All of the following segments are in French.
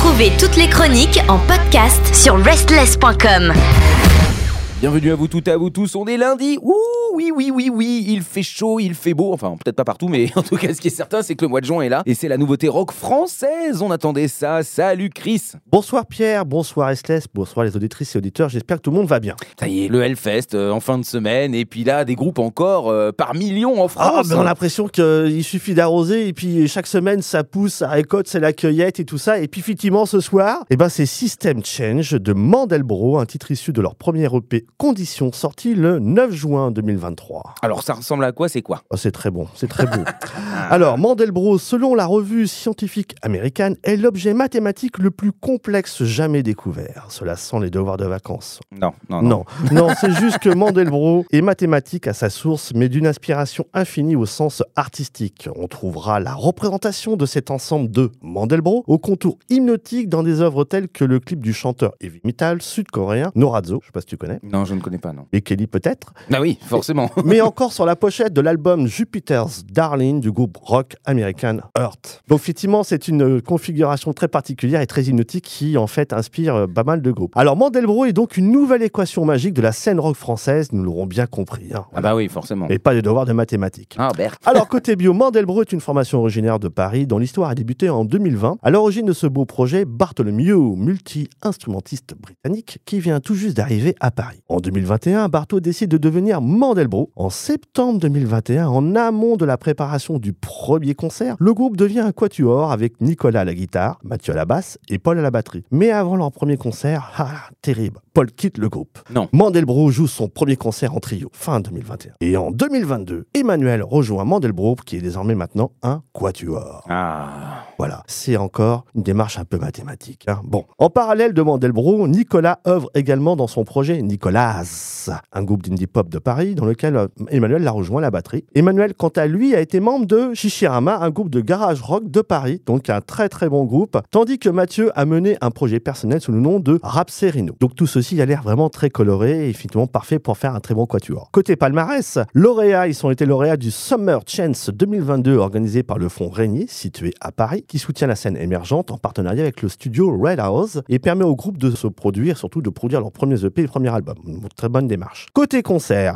Retrouvez toutes les chroniques en podcast sur restless.com. Bienvenue à vous toutes et à vous tous, on est lundi. Ouh, oui, il fait chaud, il fait beau, enfin peut-être pas partout, mais en tout cas ce qui est certain c'est que le mois de juin est là et c'est la nouveauté rock française, on attendait ça. Salut Chris. Bonsoir Pierre, bonsoir Restless, bonsoir les auditrices et auditeurs, j'espère que tout le monde va bien. Ça y est, le Hellfest en fin de semaine et puis là des groupes encore par millions en France. On a l'impression qu'il suffit d'arroser et puis chaque semaine ça pousse, ça récolte, c'est la cueillette et tout ça. Et puis effectivement ce soir, c'est System Change de Mandelbrot, un titre issu de leur premier EP Conditions, sorti le 9 juin 2023. Alors ça ressemble à quoi, c'est quoi? C'est très bon, c'est très beau. Alors Mandelbrot, selon la revue scientifique américaine, est l'objet mathématique le plus complexe jamais découvert. Cela sent les devoirs de vacances. Non, C'est juste que Mandelbrot est mathématique à sa source, mais d'une inspiration infinie au sens artistique. On trouvera la représentation de cet ensemble de Mandelbrot au contour hypnotique dans des œuvres telles que le clip du chanteur heavy metal sud-coréen Norazo, je sais pas si tu connais. Non, je ne connais pas, non. Et Kelly peut-être. Ah oui, forcément. Mais encore sur la pochette de l'album Jupiter's Darling du groupe rock américain Heart. Donc effectivement, c'est une configuration très particulière et très hypnotique qui en fait inspire pas mal de groupes. Alors Mandelbrot est donc une nouvelle équation magique de la scène rock française, nous l'aurons bien compris. Ah bah oui, forcément. Et pas de devoir de mathématiques. Ah, Bert. Alors côté bio, Mandelbrot est une formation originaire de Paris dont l'histoire a débuté en 2020. À l'origine de ce beau projet, Bartholomew, multi-instrumentiste britannique qui vient tout juste d'arriver à Paris. En 2021, Bartho décide de devenir Mandelbrot. En septembre 2021, en amont de la préparation du premier concert, le groupe devient un quatuor avec Nicolas à la guitare, Mathieu à la basse et Paul à la batterie. Mais avant leur premier concert, terrible, Paul quitte le groupe. Non. Mandelbrot joue son premier concert en trio, fin 2021. Et en 2022, Emmanuel rejoint Mandelbrot, qui est désormais maintenant un quatuor. Ah. Voilà, c'est encore une démarche un peu mathématique. Bon, en parallèle de Mandelbrot, Nicolas œuvre également dans son projet Nicolas, un groupe d'indie pop de Paris dans lequel Emmanuel l'a rejoint à la batterie. Emmanuel, quant à lui, a été membre de Shishirama, un groupe de garage rock de Paris, donc un très très bon groupe, tandis que Mathieu a mené un projet personnel sous le nom de Rapserino. Donc tout ceci a l'air vraiment très coloré et finalement parfait pour faire un très bon quatuor. Côté palmarès, lauréats, ils ont été lauréats du Summer Chance 2022 organisé par le Fonds Régnier, situé à Paris, qui soutient la scène émergente en partenariat avec le studio Red House et permet au groupe de se produire, surtout de produire leurs premiers EP et le premier album. Une très bonne démarche. Côté concert,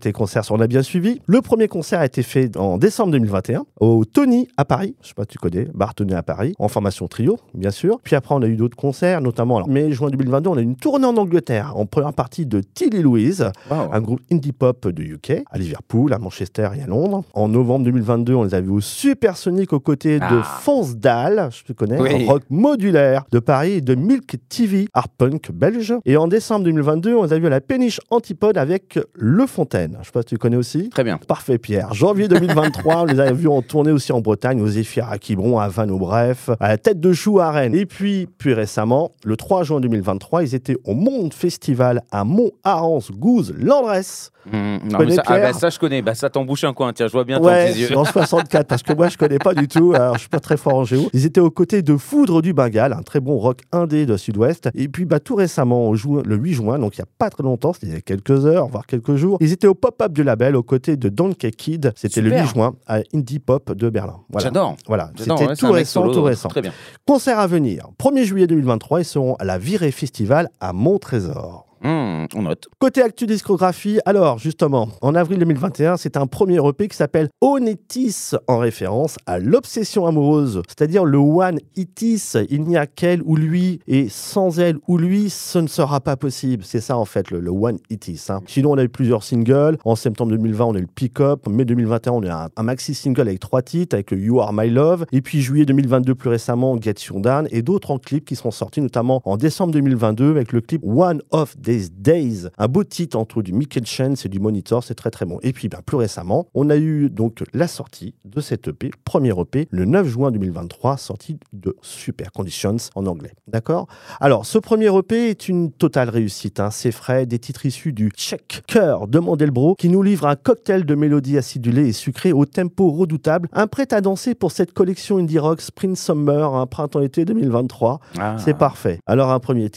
on a bien suivi. Le premier concert a été fait en décembre 2021 au Tony à Paris. Je sais pas si tu connais, bar Tony à Paris, en formation trio, bien sûr. Puis après, on a eu d'autres concerts, notamment en mai-juin 2022, on a eu une tournée en Angleterre, en première partie de Tilly Louise, un groupe indie pop de UK, à Liverpool, à Manchester et à Londres. En novembre 2022, on les a vus au Supersonic aux côtés de Fonsdal, je te connais, un rock modulaire de Paris, et de Milk TV, art punk belge. Et en décembre 2022, on les a vus à la Péniche Antipode avec Le Fontaine. Je sais pas si tu connais aussi. Très bien. Parfait Pierre. Janvier 2023, on les a vus en tournée aussi en Bretagne, aux Zéphyrs à Quiberon, à Vannes au Bref, à la Tête de Chou à Rennes. Et puis, plus récemment, le 3 juin 2023, ils étaient au Monde Festival à Mont-Arance-Gouze, Landresse. Ça je connais, ça t'embouche un coin, tiens, je vois bien ton petit yeux. En 64, parce que moi je connais pas du tout, alors je suis pas très fort en géo. Ils étaient aux côtés de Foudre du Bengale, un très bon rock indé de Sud-Ouest. Et puis tout récemment, le 8 juin, donc il y a pas très longtemps, c'était il y a quelques heures, voire quelques jours, ils étaient au pop-up du label aux côtés de Donkey Kid, c'était le 8 juin, à Indie Pop de Berlin. Voilà. J'adore. C'était tout récent. Très bien. Concert à venir, 1er juillet 2023, ils seront à la Virée Festival à Montrésor. On note. Côté actu discographie, alors justement, en avril 2021, c'est un premier EP qui s'appelle Onetis, en référence à l'obsession amoureuse, c'est-à-dire le one itis, il n'y a qu'elle ou lui, et sans elle ou lui, ce ne sera pas possible. C'est ça en fait, le one itis. Sinon, on a eu plusieurs singles. En septembre 2020, on a eu le Pick Up. En mai 2021, on a eu un maxi single avec 3 titres, avec You Are My Love. Et puis juillet 2022, plus récemment, Get You Down, et d'autres en clips qui sont sortis, notamment en décembre 2022, avec le clip One of These Days, un beau titre entre du Michael Chance et du Monitor, c'est très très bon. Et puis plus récemment, on a eu donc la sortie de cet EP, premier EP, le 9 juin 2023, sortie de Super Conditions en anglais. D'accord ? Alors, ce premier EP est une totale réussite. C'est frais, des titres issus du Check Cœur de Mandelbrot qui nous livre un cocktail de mélodies acidulées et sucrées au tempo redoutable, un prêt à danser pour cette collection indie rock Spring Summer, printemps-été 2023. C'est parfait. Alors, un premier titre,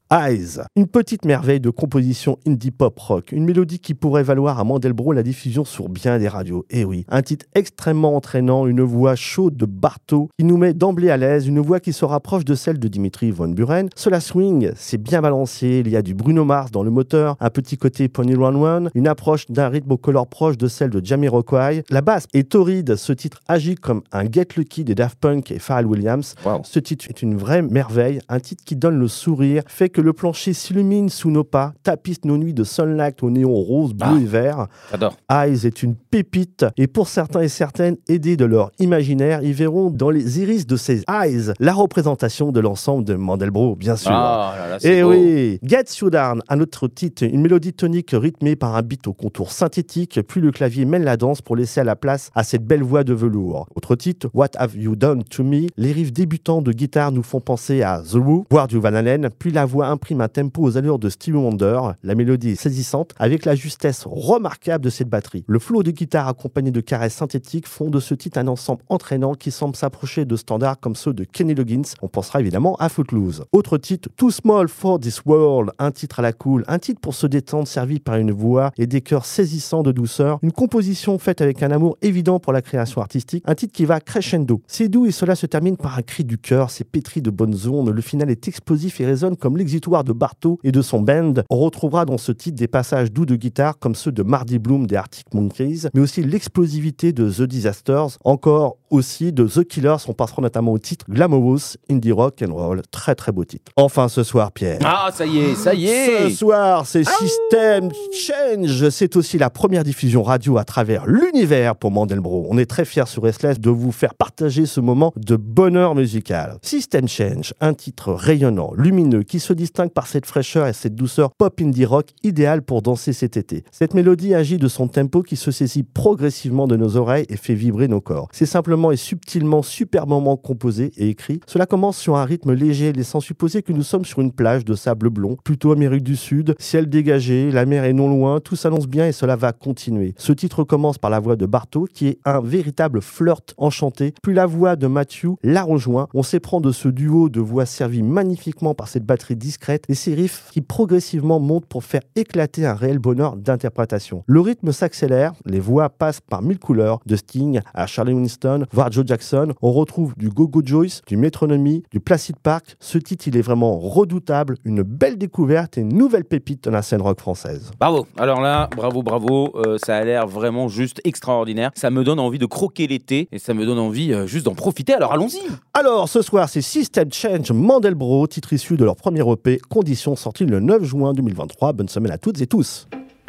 Eyes, une petite merveille de composition indie pop rock, une mélodie qui pourrait valoir à Mandelbrot la diffusion sur bien des radios. Et oui, un titre extrêmement entraînant, une voix chaude de Bartow qui nous met d'emblée à l'aise, une voix qui se rapproche de celle de Dimitri Van Buren. Cela swing, c'est bien balancé, il y a du Bruno Mars dans le moteur, un petit côté Pony Run One, une approche d'un rythme au color proche de celle de Jamiroquai. La basse est torride, ce titre agit comme un Get Lucky des Daft Punk et Pharrell Williams. Wow. Ce titre est une vraie merveille, un titre qui donne le sourire, fait que le plancher s'illumine sous nos pas, tapisse nos nuits de sunlight au néon rose, bleu et vert. J'adore. Eyes est une pépite, et pour certains et certaines, aidés de leur imaginaire, ils verront dans les iris de ces eyes la représentation de l'ensemble de Mandelbrot, bien sûr. Ah là là, c'est et beau. oui, Get You Down, un autre titre, une mélodie tonique rythmée par un beat au contour synthétique, puis le clavier mène la danse pour laisser à la place à cette belle voix de velours. Autre titre, What Have You Done To Me, les riffs débutants de guitare nous font penser à The Who, voire du Van Halen, puis la voix imprime un tempo aux allures de Stevie Wonder, la mélodie est saisissante, avec la justesse remarquable de cette batterie. Le flow de guitare accompagné de caresses synthétiques font de ce titre un ensemble entraînant qui semble s'approcher de standards comme ceux de Kenny Loggins. On pensera évidemment à Footloose. Autre titre, Too Small for This World, un titre à la cool, un titre pour se détendre servi par une voix et des chœurs saisissants de douceur, une composition faite avec un amour évident pour la création artistique, un titre qui va crescendo. C'est doux et cela se termine par un cri du cœur, c'est pétri de bonnes ondes, le final est explosif et résonne comme l'exutoire de Bartow et de son band. On retrouvera dans ce titre des passages doux de guitare comme ceux de Marty Bloom des Arctic Monkeys, mais aussi l'explosivité de The Disasters, encore aussi de The Killers, on passera notamment au titre Glamorous, Indie Rock and Roll, très très beau titre. Enfin ce soir, Pierre. Ah, ça y est. Ce soir, c'est System Change, c'est aussi la première diffusion radio à travers l'univers pour Mandelbrot. On est très fiers sur Restless de vous faire partager ce moment de bonheur musical. System Change, un titre rayonnant, lumineux, qui se distingue par cette fraîcheur et cette douceur pop indie rock idéale pour danser cet été. Cette mélodie agit de son tempo qui se saisit progressivement de nos oreilles et fait vibrer nos corps. C'est simplement et subtilement, superbement composé et écrit. Cela commence sur un rythme léger, laissant supposer que nous sommes sur une plage de sable blond, plutôt Amérique du Sud, ciel dégagé, la mer est non loin, tout s'annonce bien et cela va continuer. Ce titre commence par la voix de Bartow, qui est un véritable flirt enchanté, puis la voix de Matthew la rejoint. On s'éprend de ce duo de voix servi magnifiquement par cette batterie discrète et ces riffs qui progressivement montent pour faire éclater un réel bonheur d'interprétation. Le rythme s'accélère, les voix passent par mille couleurs, de Sting à Charlie Winston, voire Joe Jackson. On retrouve du Go-Go Joyce, du Metronomy, du Placid Park. Ce titre, il est vraiment redoutable, une belle découverte et une nouvelle pépite de la scène rock française. Bravo. Alors là, bravo. Ça a l'air vraiment juste extraordinaire. Ça me donne envie de croquer l'été et ça me donne envie juste d'en profiter. Alors allons-y. Alors ce soir, c'est System Change Mandelbrot, titre issu de leur premier EP, Conditions, sorti le 9 juin 2023. Bonne semaine à toutes et tous.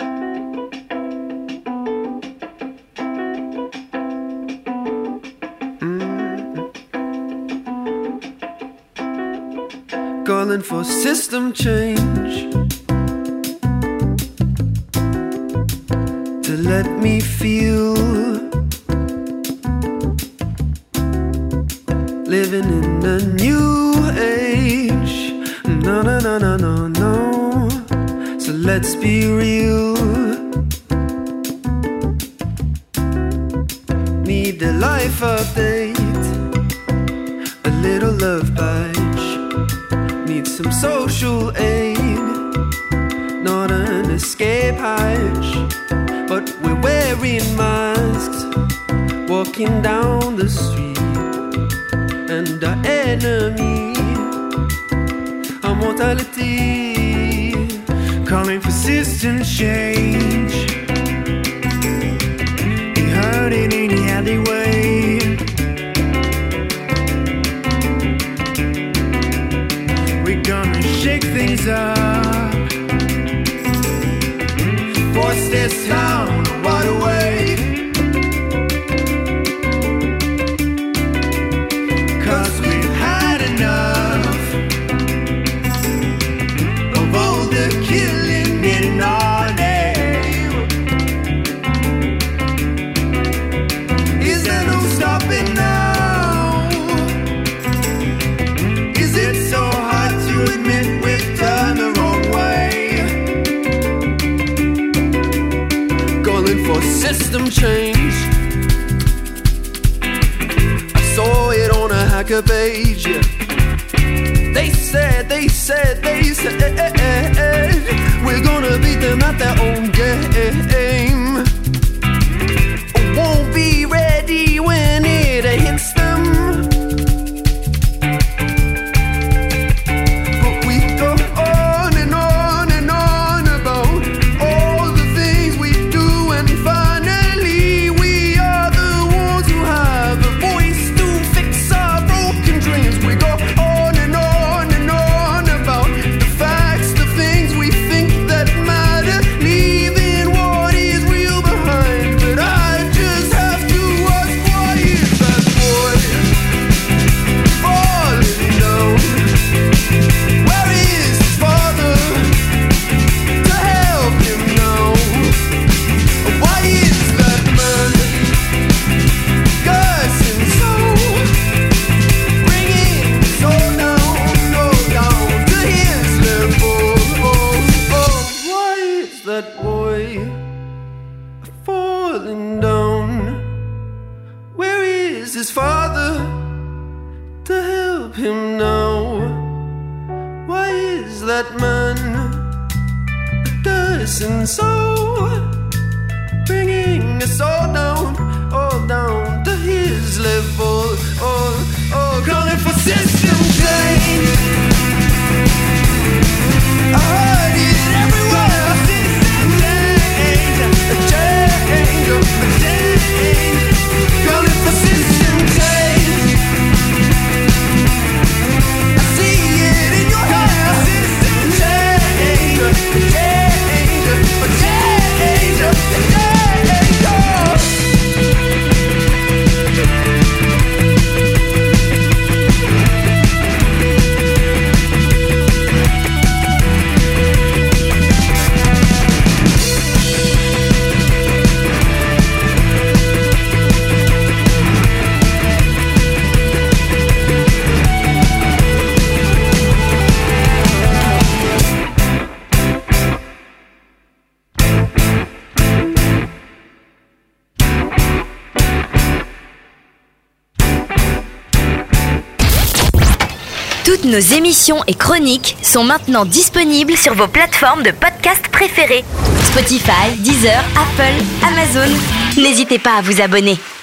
Calling for system change to let me feel living in a new age. No. So let's be real. Need a life update, a little love bite. Need some social aid, not an escape hatch, but we're wearing masks, walking down the street, and our enemy, our mortality, calling for system change. He heard it in the alleyway. Gonna shake things up, force this town right away. 'Cause we've had enough of all the killing in our name. Is there no stopping now? Is it so hard to admit we've turned the wrong way? Calling for system their own game. Won't be ready when it hits them. But we go on and on and on about all the things we do, and finally we are the ones who have a voice to fix our broken dreams. We go on and on and on about the facts, the things we think that matter, leaving what is real behind. But I just have to ask, why is that boy falling down? Where is his father to help him now? Why is that man cursing so, bringing us all down, to his level? Why is that boy falling down? Where is his father to help him now? Why is that man cursing so, bringing us all down to his level? Calling for system change. I heard it everywhere. System change. Calling for system change. I see it in your hair. System change. Toutes nos émissions et chroniques sont maintenant disponibles sur vos plateformes de podcast préférées. Spotify, Deezer, Apple, Amazon. N'hésitez pas à vous abonner.